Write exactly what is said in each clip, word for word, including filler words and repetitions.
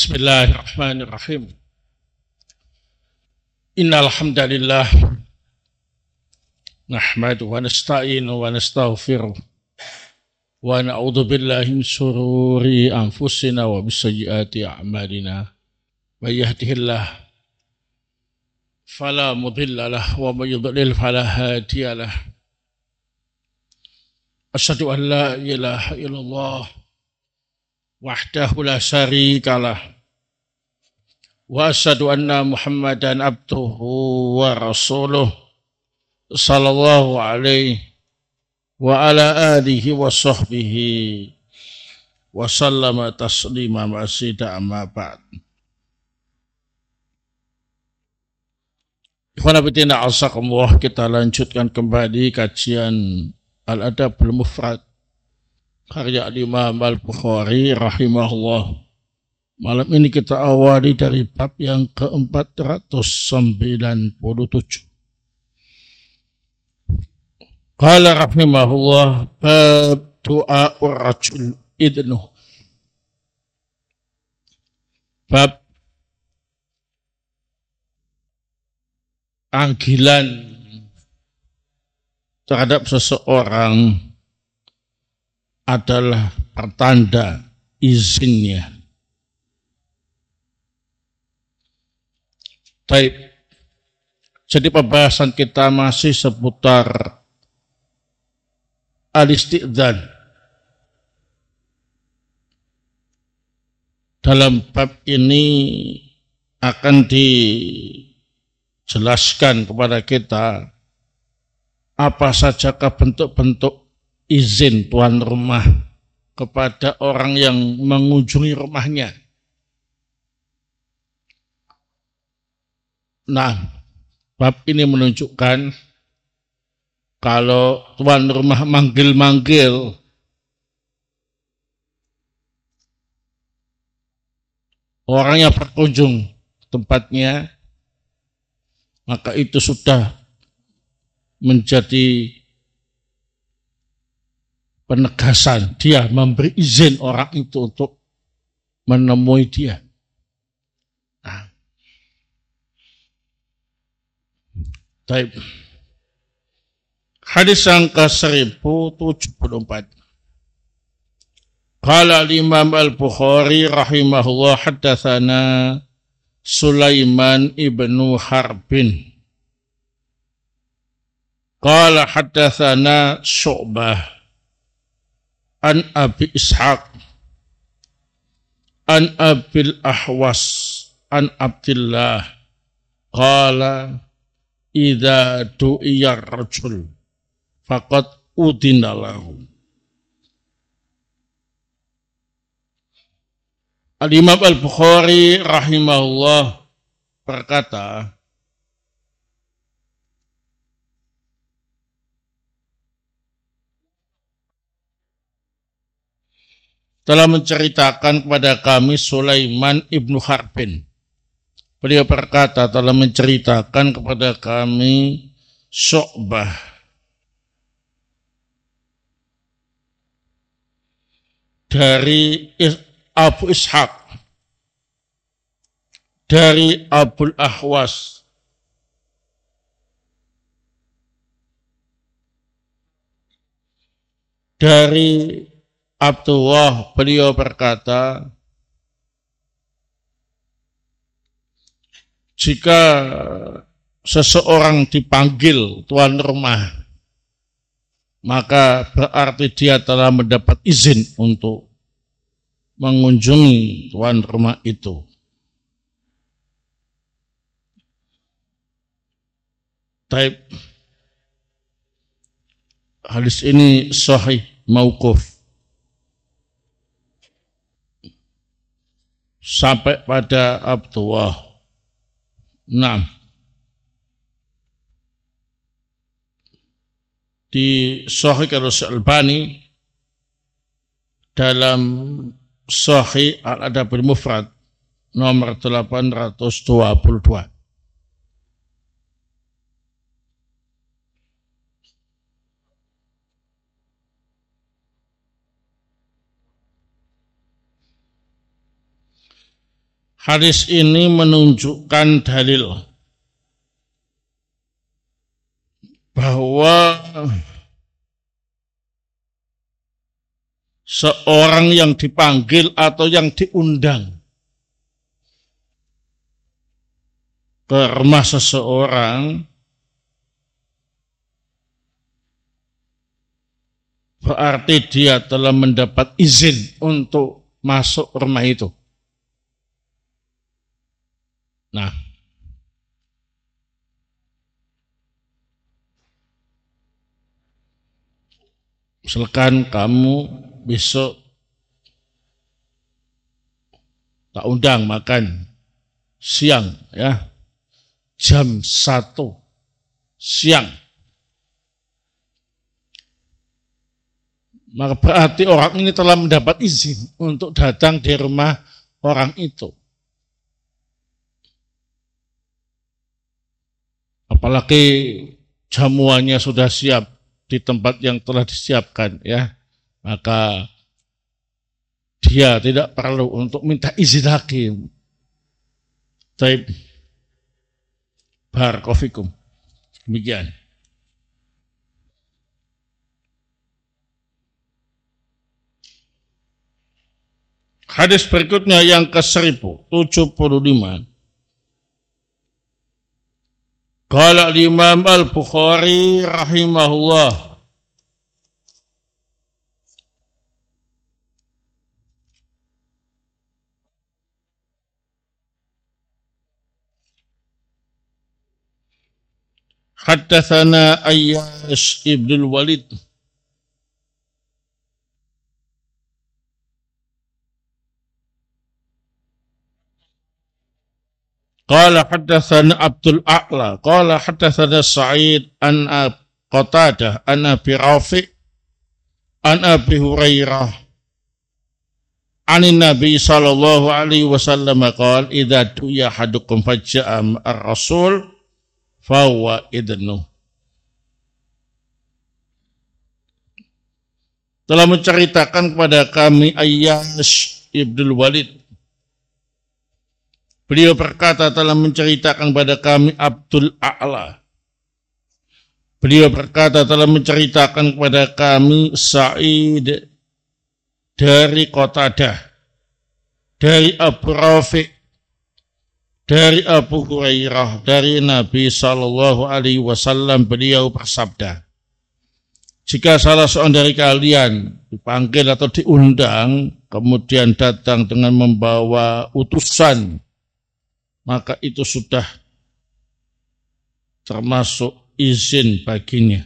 Bismillahirrahmanirrahim. Innal hamdalillah nahmadu wa nasta'inu wa nastaghfiruh wa na'udzu billahi min shururi anfusina wa min sayyiati a'malina. May yahdihillahu fala mudilla lahu wa may yudlil fala hadiya lahu. Asyhadu an la ilaha illallah wahdahu la syarika lah wa asyhadu anna Muhammadan abduhu wa rasuluh sallallahu alaihi wa ala alihi wa sahbihi wa sallama taslima masida amma ba'd. Ikhwan fillah azakumullah, kita lanjutkan kembali kajian Al-Adabul Mufrad karya Imam Al-Bukhari rahimahullah. Malam ini kita awali dari bab yang ke empat ratus sembilan puluh tujuh. Qala rahimahullah, bab du'a'ur rajul idnu. Bab panggilan terhadap seseorang adalah pertanda izinnya. Baik. Jadi pembahasan kita masih seputar al-isti'dzan. Dalam bab ini akan dijelaskan kepada kita apa sajakah bentuk-bentuk izin tuan rumah kepada orang yang mengunjungi rumahnya. Nah, bab ini menunjukkan kalau tuan rumah manggil-manggil orang yang berkunjung tempatnya, maka itu sudah menjadi penegasan dia memberi izin orang itu untuk menemui dia. Nah. Baik. Hadis yang ke seribu tujuh puluh empat. Qala al-Imam Al-Bukhari rahimahullah, haddatsana Sulaiman ibnu Harbin. Qala haddatsana Syu'bah an Abi Ishaq an Abil Ahwas an Abdillah qala idza du'iya rajul faqad udina lahu. Al-Imam Al-Bukhari rahimahullah berkata, telah menceritakan kepada kami Sulaiman ibnu Harbin. Beliau berkata telah menceritakan kepada kami Syu'bah dari Abu Ishaq, dari Abul Ahwas, dari Abdullah. Beliau berkata, jika seseorang dipanggil tuan rumah, maka berarti dia telah mendapat izin untuk mengunjungi tuan rumah itu. Taib. Hadis ini sahih mauquf sampai pada Abdullah. Nah, di Sahih Al-Albani dalam Sahih Al-Adabul Mufrad nomor delapan ratus dua puluh dua. Hadis ini menunjukkan dalil bahwa seorang yang dipanggil atau yang diundang ke rumah seseorang berarti dia telah mendapat izin untuk masuk rumah itu. Nah, misalkan kamu besok tak undang makan siang ya, jam satu siang. Maka berarti orang ini telah mendapat izin untuk datang di rumah orang itu. Apalagi jamuannya sudah siap di tempat yang telah disiapkan ya. Maka dia tidak perlu untuk minta izin lagi. Taib. Barakofikum. Demikian. Hadis berikutnya yang ke seribu tujuh puluh lima. Qala al-Imam Al-Bukhari rahimahullah. Haddatsana Ayyash ibn al-Walid. Qala haddatsana Abdul A'la, qala haddatsana Sa'id an Qatadah an Abi Rafi' an Abi Hurairah an Nabi sallallahu alaihi wasallam qala idza du'a hadukum fajja'a ar-rasul fa huwa idnu. Telah menceritakan kepada kami Ayyash ibn Walid. Beliau berkata telah menceritakan kepada kami Abdul A'la. Beliau berkata telah menceritakan kepada kami Sa'id dari Qatadah, dari Abu Rafi', dari Abu Hurairah, dari Nabi sallallahu alaihi wasallam. Beliau bersabda, jika salah seorang dari kalian dipanggil atau diundang, kemudian datang dengan membawa utusan, maka itu sudah termasuk izin baginya.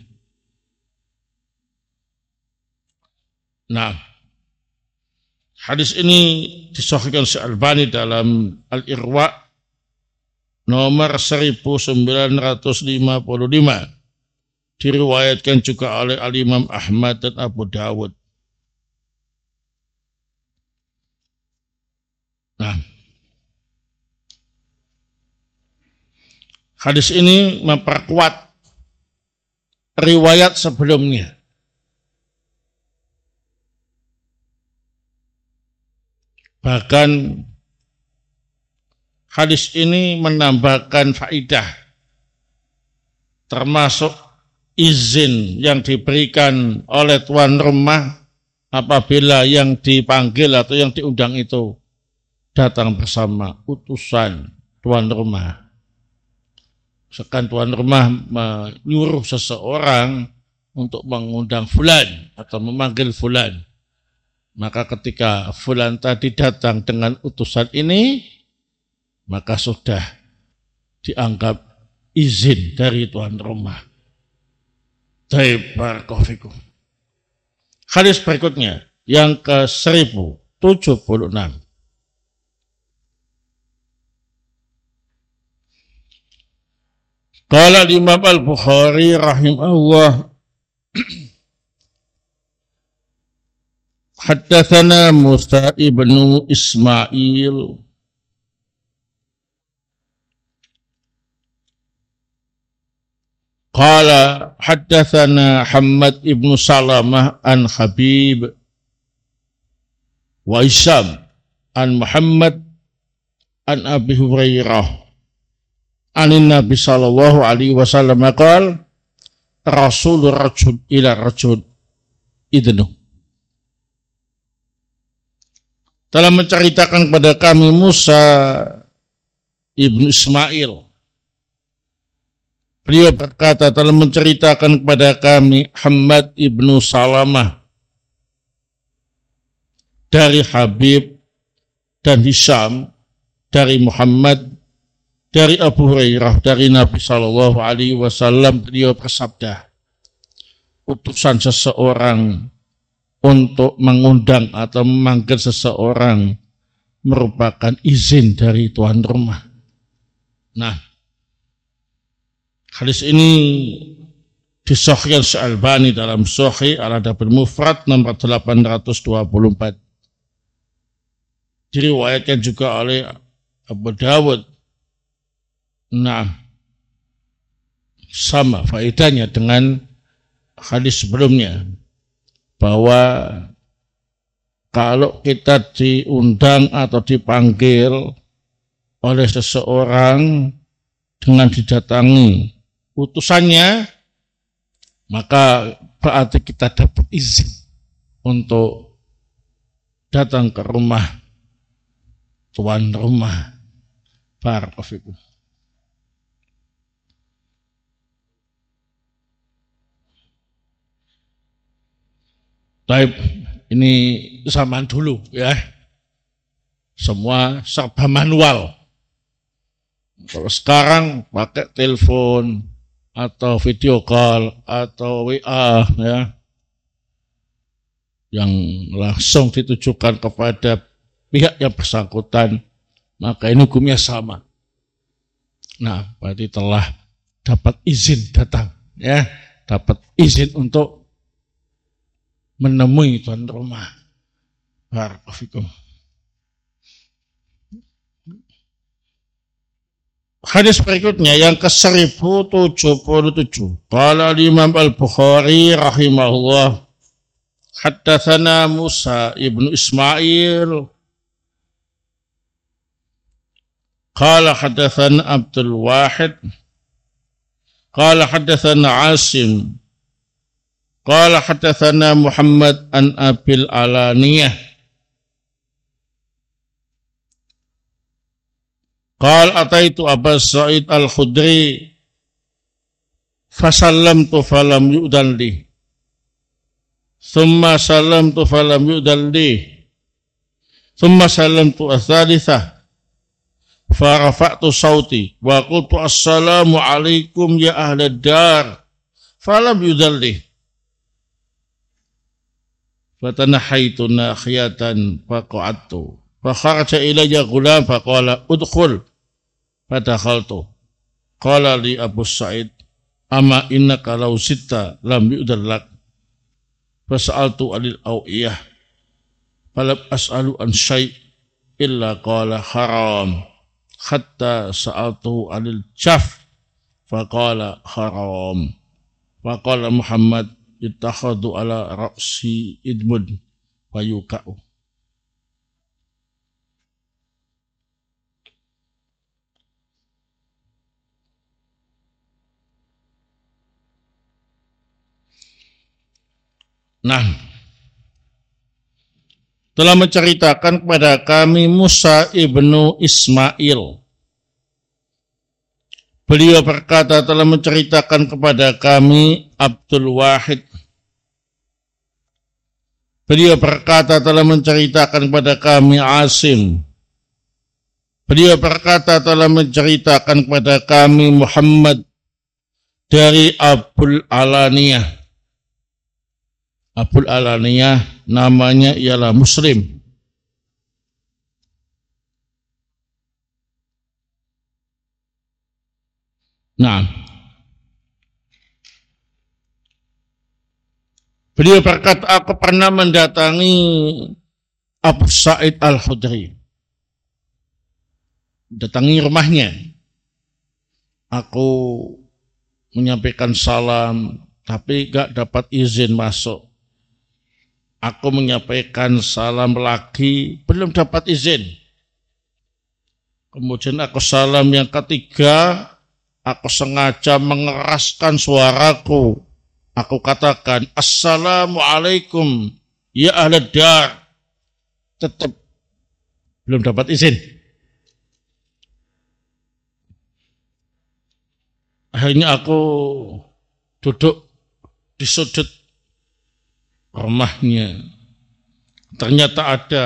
Nah, hadis ini disahihkan Syalbani dalam Al-Irwa nomor seribu sembilan ratus lima puluh lima. Diriwayatkan juga oleh Al-Imam Ahmad dan Abu Dawud. Nah, hadis ini memperkuat riwayat sebelumnya. Bahkan hadis ini menambahkan faidah, termasuk izin yang diberikan oleh tuan rumah apabila yang dipanggil atau yang diundang itu datang bersama utusan tuan rumah. Sekan tuan rumah menyuruh seseorang untuk mengundang fulan atau memanggil fulan, maka ketika fulan tadi datang dengan utusan ini, maka sudah dianggap izin dari tuan rumah. Taib barakofikum. Hadis berikutnya yang ke seribu tujuh puluh enam. Qala Imam Al-Bukhari rahimahullah, haddatsana Musa ibnu Ismail qala haddatsana Hammad ibnu Salamah an Habib wa Isyam an Muhammad an Abi Hurairah anin Nabi sallallahu alaihi wasallam qala Rasul rajul ila rajul idnu. Telah menceritakan kepada kami Musa ibnu Ismail. Beliau berkata telah menceritakan kepada kami Hamad ibnu Salamah dari Habib dan Hisham dari Muhammad dari Abu Hurairah dari Nabi Shallallahu Alaihi Wasallam. Beliau bersabda, utusan seseorang untuk mengundang atau memanggil seseorang merupakan izin dari tuan rumah. Nah, hadis ini disahihkan Syalbani dalam Sahih Al-Adabul Mufrad nomor delapan ratus dua puluh empat. Diriwayatkan juga oleh Abu Dawud. Nah, sama faedahnya dengan hadis sebelumnya, bahwa kalau kita diundang atau dipanggil oleh seseorang dengan didatangi utusannya, maka berarti kita dapat izin untuk datang ke rumah tuan rumah. Barakallahu. Baik, ini zaman dulu ya. Semua serba manual. Kalau sekarang pakai telepon atau video call atau W A ya, yang langsung ditujukan kepada pihak yang bersangkutan, maka ini hukumnya sama. Nah, berarti telah dapat izin datang ya, dapat izin untuk menemui tuan rumah. Barakallahu. Hadis berikutnya yang ke seribu tujuh puluh tujuh. Qala Imam Al-Bukhari rahimahullah, haddatsana Musa ibnu Ismail qala haddatsana Abdul Wahid qala haddatsana Asim qala haddatsana Muhammad an Abil Alaniyah qala ataitu Abu Sa'id Al-Khudri fasallamtu falam yu'dan li thumma sallamtu falam yu'dan li thumma sallamtu ats-tsalitsah farafa'tu sauti wa qultu assalamu alaikum ya ahlad dar falam yu'dan li fatanahaitu nakhiyatan faqa'adtu fakharaja ilayya ghulam faqala udkhul fadakhaltu qala li Abu Sa'id amma innaka law sitta lam yu'dan lak fas'altu anil awiyah falam as'alu an syai' illa qala haram hatta sa'altu anil jaf faqala haram faqala Muhammad ittakhadu ala ra'si idmud fayuka'u. Nah, telah menceritakan kepada kami Musa ibnu Ismail. Beliau berkata telah menceritakan kepada kami Abdul Wahid. Beliau berkata telah menceritakan kepada kami Asim. Beliau berkata telah menceritakan kepada kami Muhammad dari Abul Alaniyah. Abul Alaniyah namanya ialah Muslim. Nah, beliau berkata, aku pernah mendatangi Abu Sa'id Al-Khudri. Datangi rumahnya. Aku menyampaikan salam, tapi gak dapat izin masuk. Aku menyampaikan salam lagi, belum dapat izin. Kemudian aku salam yang ketiga, aku sengaja mengeraskan suaraku. Aku katakan, Assalamualaikum, ya ahli dar. Tetap belum dapat izin. Akhirnya aku duduk di sudut rumahnya. Ternyata ada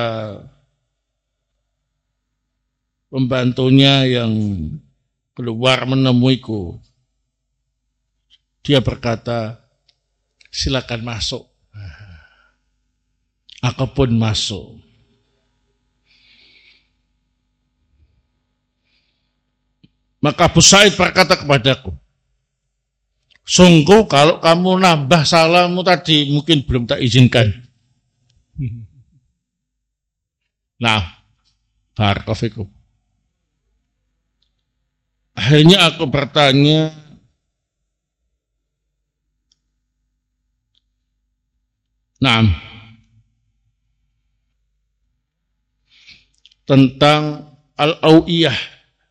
pembantunya yang keluar menemuiku. Dia berkata, silakan masuk. Aku pun masuk. Maka Abu Sa'id berkata kepadaku, sungguh kalau kamu nambah salammu tadi mungkin belum tak izinkan. Nah, barakallahu. Akhirnya aku bertanya, nah, tentang al-awiyah.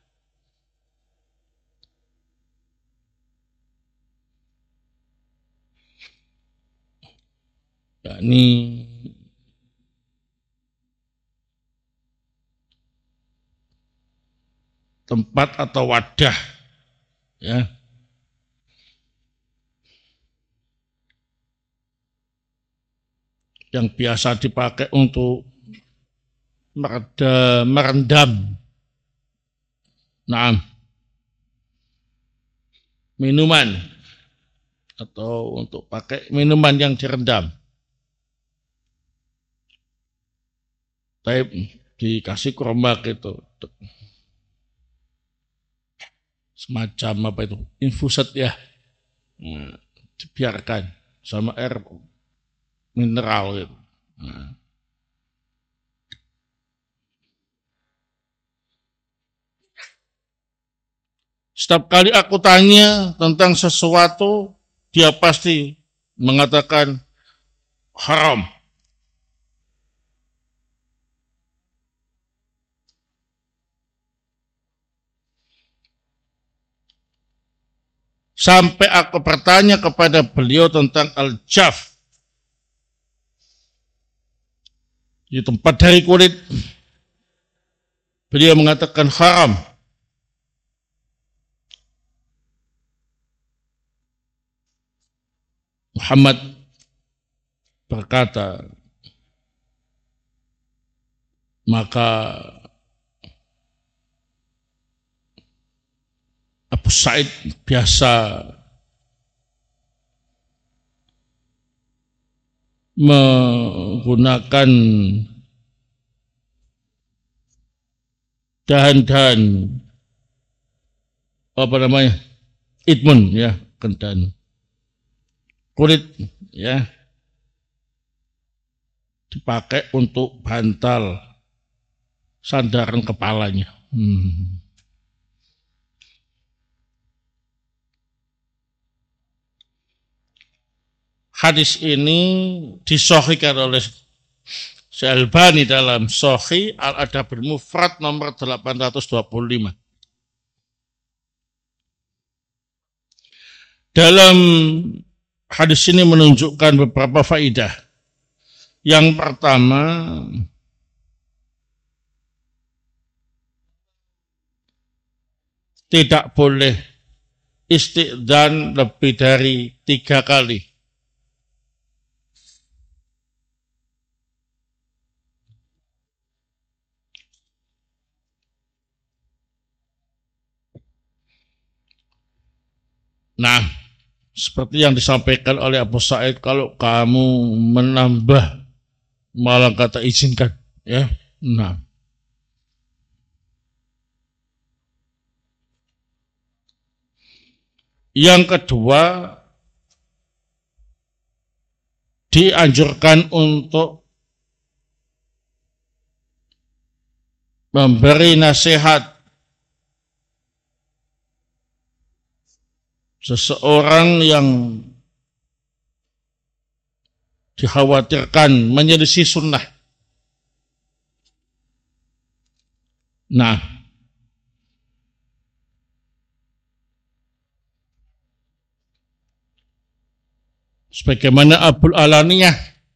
Yakni tempat atau wadah, ya, yang biasa dipakai untuk merendam, nah, minuman atau untuk pakai minuman yang direndam. Tapi dikasih kromak itu semacam apa itu infusat ya, nah, dibiarkan sama air mineral gitu. Nah. Setiap kali aku tanya tentang sesuatu, dia pasti mengatakan haram. Sampai aku bertanya kepada beliau tentang al-jaf, di tempat dari kulit, beliau mengatakan haram. Muhammad berkata, maka Abu Sa'id biasa menggunakan dahan-dahan apa namanya idmun ya, kendan kulit ya, dipakai untuk bantal sandaran kepalanya. Hmm. Hadis ini disahihkan oleh Syalbani dalam Sahih Al-Adabul Mufrad nomor delapan ratus dua puluh lima. Dalam hadis ini menunjukkan beberapa faidah. Yang pertama, tidak boleh istidzan lebih dari tiga kali. Nah, seperti yang disampaikan oleh Abu Sa'id, kalau kamu menambah malah kata izinkan, ya. Nah, yang kedua, dianjurkan untuk memberi nasihat seseorang yang dikhawatirkan menyelisih sunnah. Nah, Sebagaimana Abul Alaniyah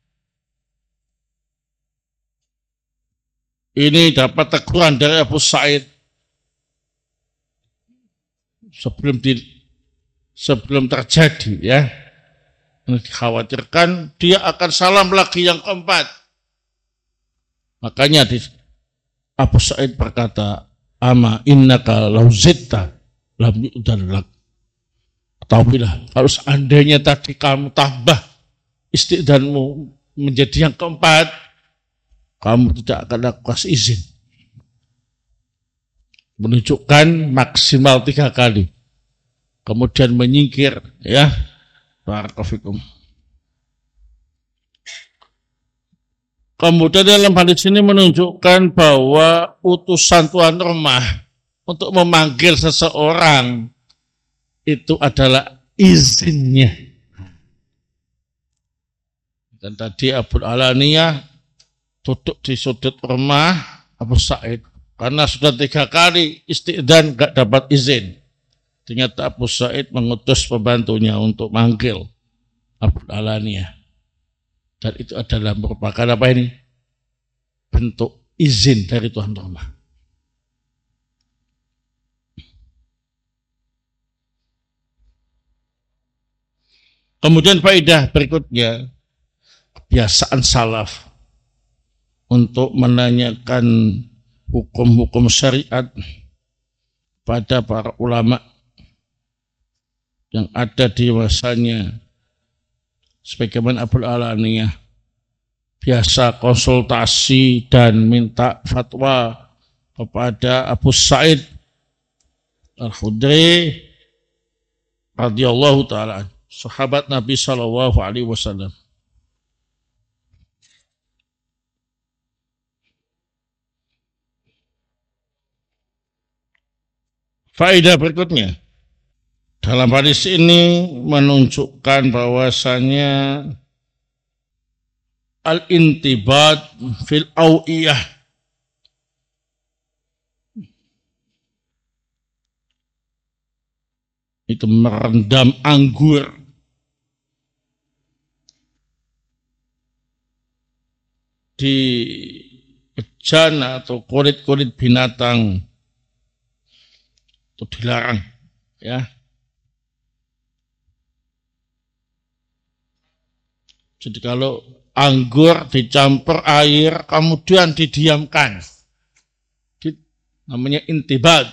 ini dapat teguran dari Abu Sa'id sebelum di, sebelum terjadi, ya. Dikhawatirkan dia akan salam lagi yang keempat. Makanya di, Abu Sa'id berkata, ama innaka law zitta lam yu'dan lak. Ketahuilah, kalau seandainya tadi kamu tambah istiqdanmu menjadi yang keempat, kamu tidak akan aku kasih izin. Menunjukkan maksimal tiga kali. Kemudian menyingkir, ya. Barakallahu. Kemudian dalam hadis ini menunjukkan bahwa utusan tuan rumah untuk memanggil seseorang itu adalah izinnya. Dan tadi Abu Alaniyah duduk di sudut rumah Abu Sa'id karena sudah tiga kali istiqdan gak dapat izin. Ternyata Abu Sa'id mengutus pembantunya untuk manggil Abu Alaniyah. Dan itu adalah merupakan apa ini? Bentuk izin dari tuan rumah. Kemudian faedah berikutnya, kebiasaan salaf untuk menanyakan hukum-hukum syariat pada para ulama yang ada di masanya. Sebagaimana Abul Alaniyah biasa konsultasi dan minta fatwa kepada Abu Sa'id Al-Khudri radhiyallahu ta'ala, sahabat Nabi sallallahu alaihi wasallam. Faedah berikutnya, dalam hadis ini menunjukkan bahwasanya al-intibat fil awiyah, itu merendam anggur di bejana atau kulit-kulit binatang itu dilarang, ya. Jadi kalau anggur dicampur air kemudian didiamkan, di, namanya intibad,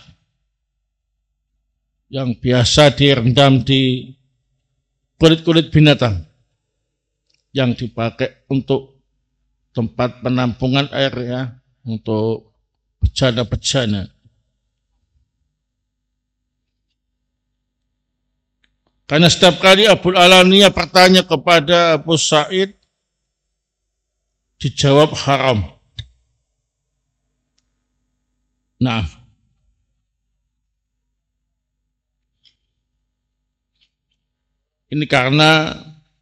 yang biasa direndam di kulit-kulit binatang yang dipakai untuk tempat penampungan air, ya, untuk bejana-bejana. Karena setiap kali Abu Alaniyah bertanya kepada Abu Sa'id, dijawab haram. Nah, ini karena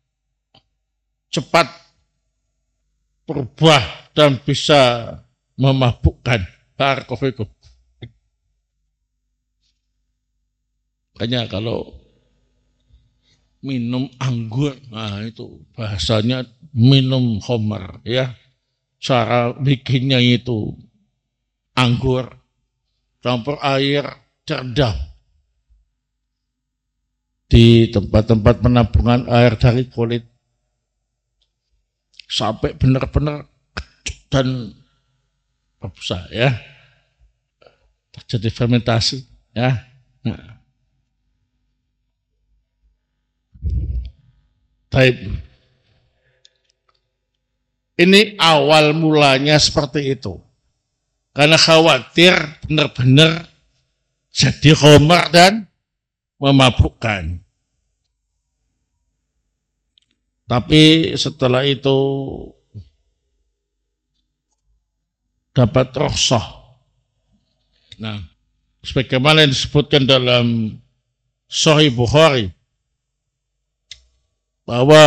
cepat berubah dan bisa memabukkan. Barakallahu. Makanya kalau minum anggur, nah itu bahasanya minum khamar, ya. Cara bikinnya itu anggur campur air direndam di tempat-tempat penampungan air dari kulit sampai benar-benar kecut dan berbusa, ya. Terjadi fermentasi, ya. Nah. Baik. Ini awal mulanya seperti itu. Karena khawatir benar-benar jadi khamar dan memabukkan. Tapi setelah itu dapat rukhsah. Nah, sebagaimana yang disebutkan dalam Sahih Bukhari, bahwa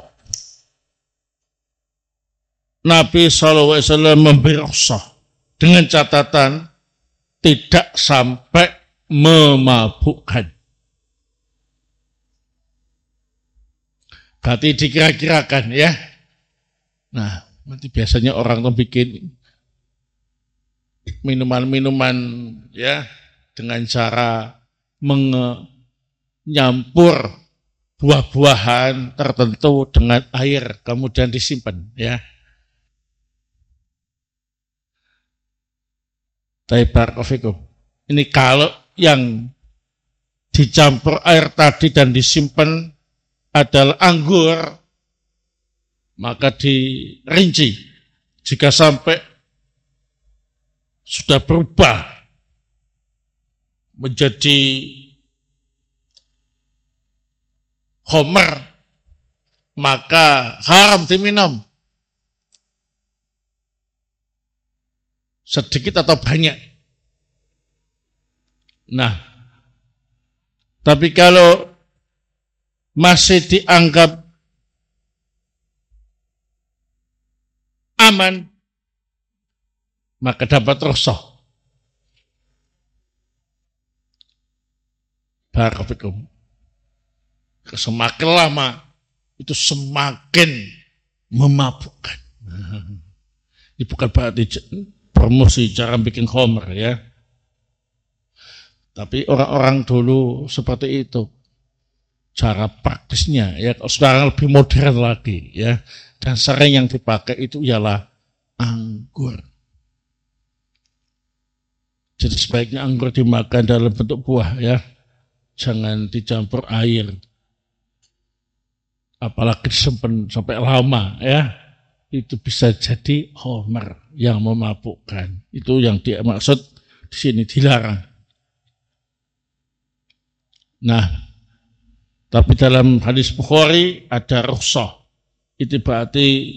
Nabi shallallahu alaihi wasallam memberi rukhsah dengan catatan tidak sampai memabukkan. Berarti dikira-kirakan ya. Nah, nanti biasanya orang tuh bikin minuman-minuman ya dengan cara menyampur buah-buahan tertentu dengan air kemudian disimpan ya. Barakallahu. Ini kalau yang dicampur air tadi dan disimpan adalah anggur, maka dirinci jika sampai sudah berubah menjadi khamr, maka haram diminum. Sedikit atau banyak. Nah, tapi kalau masih dianggap aman, maka dapat rukhsah. Barakallahu. Semakin lama itu semakin memabukkan. Ini bukan berarti promosi cara bikin khamr ya. Tapi orang-orang dulu seperti itu. Cara praktisnya ya, sekarang lebih modern lagi ya. Dan sering yang dipakai itu ialah anggur. Jadi sebaiknya anggur dimakan dalam bentuk buah ya. Jangan dicampur air. Apalagi disimpan sampai lama ya. Itu bisa jadi khamr yang memabukkan. Itu yang dimaksud di sini dilarang. Nah, tapi dalam hadis Bukhari ada rukhsah. Itu berarti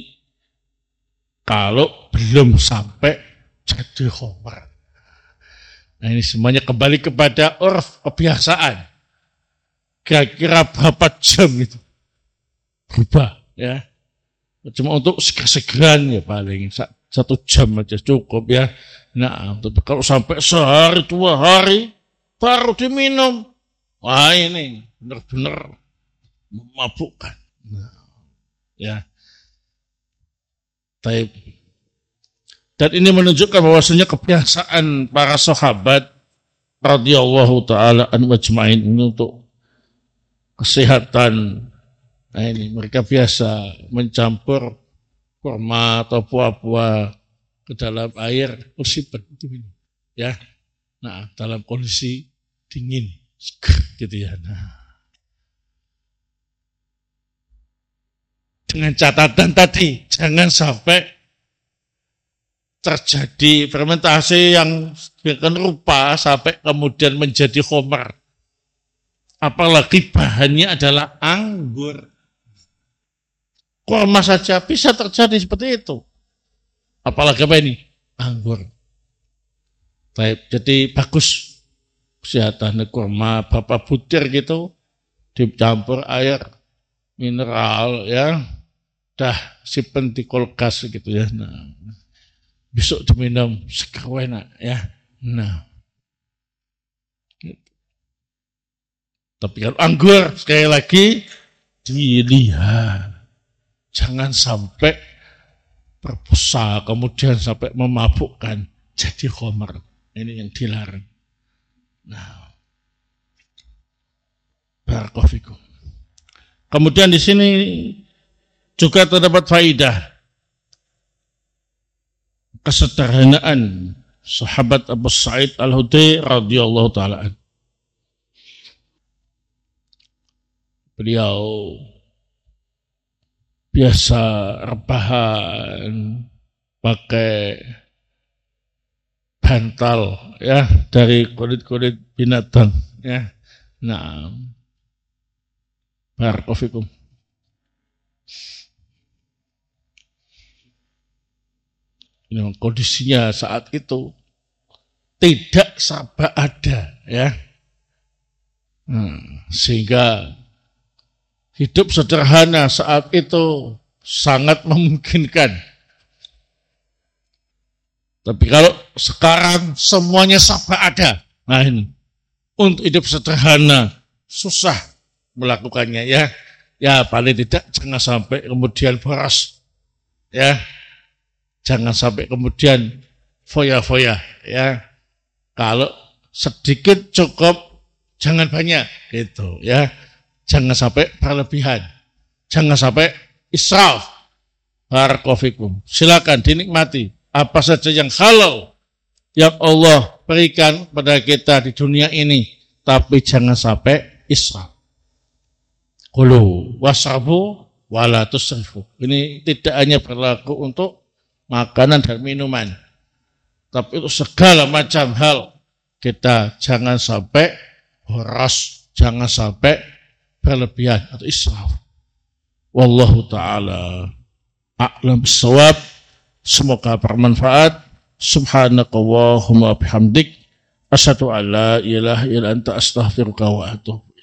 kalau belum sampai jadi khamr. Nah, ini semuanya kembali kepada urf kebiasaan. Kira-kira berapa jam itu berubah ya. Cuma untuk seger-segeran ya paling satu jam aja cukup ya. Nah, tapi kalau sampai sehari dua hari baru diminum, wah ini benar-benar memabukkan. Nah, ya, Taib. Dan ini menunjukkan bahwasanya kebiasaan para sahabat radhiyallahu taala anhum ajmain ini untuk kesehatan. Nah ini mereka biasa mencampur kurma atau buah-buah ke dalam air tersimpan ya. Nah, dalam kondisi dingin gitu ya. Nah, dengan catatan tadi jangan sampai terjadi fermentasi yang sedemikian rupa sampai kemudian menjadi khamr. Apalagi bahannya adalah anggur. Kurma saja bisa terjadi seperti itu. Apalagi apa ini? Anggur. Baik, jadi bagus kesehatan kurma, bapak butir gitu, dicampur air mineral ya, dah simpen di kulkas gitu ya. Nah, besok diminum seger enak ya. Nah, tapi kalau anggur sekali lagi dilihat. Jangan sampai berbusa kemudian sampai memabukkan jadi khamr. Ini yang dilarang. Nah, barakallahu fikum. Kemudian di sini juga terdapat faidah kesederhanaan sahabat Abu Sa'id Al-Khudri radhiyallahu taala. Beliau biasa rebahan pakai bantal ya dari kulit-kulit binatang ya. Nah, barakallahu fikum. Yang kondisinya saat itu tidak serba ada ya. Hmm, sehingga hidup sederhana saat itu sangat memungkinkan. Tapi kalau sekarang semuanya serba ada, nah ini untuk hidup sederhana susah melakukannya ya. Ya paling tidak jangan sampai kemudian boros. Ya. Jangan sampai kemudian foya-foya ya. Kalau sedikit cukup, jangan banyak gitu ya. Jangan sampai berlebihan. Jangan sampai israf. Barakallahu. Silakan dinikmati apa saja yang halal yang Allah berikan pada kita di dunia ini, tapi jangan sampai israf. Kulu wasrabu wala tusrifu. Ini tidak hanya berlaku untuk makanan dan minuman, tapi untuk segala macam hal kita jangan sampai boros, jangan sampai berlebihan atau israf. Wallahu ta'ala a'lam bissawab. Semoga bermanfaat. Subhanakallahumma bihamdik asyhadu an la ilaha illa anta astaghfiruka wa atubu